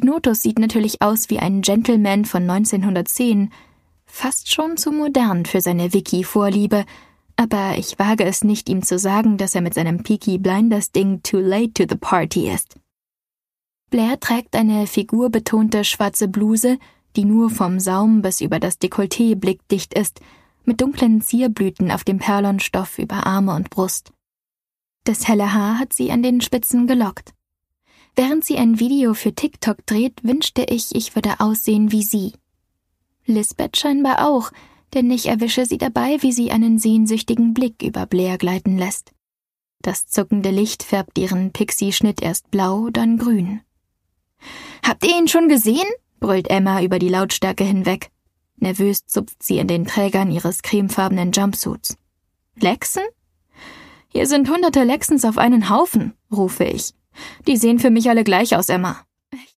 Hypnotus sieht natürlich aus wie ein Gentleman von 1910, fast schon zu modern für seine Wiki-Vorliebe, aber ich wage es nicht, ihm zu sagen, dass er mit seinem Peaky Blinders-Ding too late to the party ist. Blair trägt eine figurbetonte schwarze Bluse, die nur vom Saum bis über das Dekolleté blickdicht ist, mit dunklen Zierblüten auf dem Perlonstoff über Arme und Brust. Das helle Haar hat sie an den Spitzen gelockt. Während sie ein Video für TikTok dreht, wünschte ich würde aussehen wie sie. Lisbeth scheinbar auch, denn ich erwische sie dabei, wie sie einen sehnsüchtigen Blick über Blair gleiten lässt. Das zuckende Licht färbt ihren Pixie-Schnitt erst blau, dann grün. »Habt ihr ihn schon gesehen?« brüllt Emma über die Lautstärke hinweg. Nervös zupft sie in den Trägern ihres cremefarbenen Jumpsuits. »Lexen?« »Hier sind hunderte Lexens auf einen Haufen«, rufe ich. »Die sehen für mich alle gleich aus, Emma.«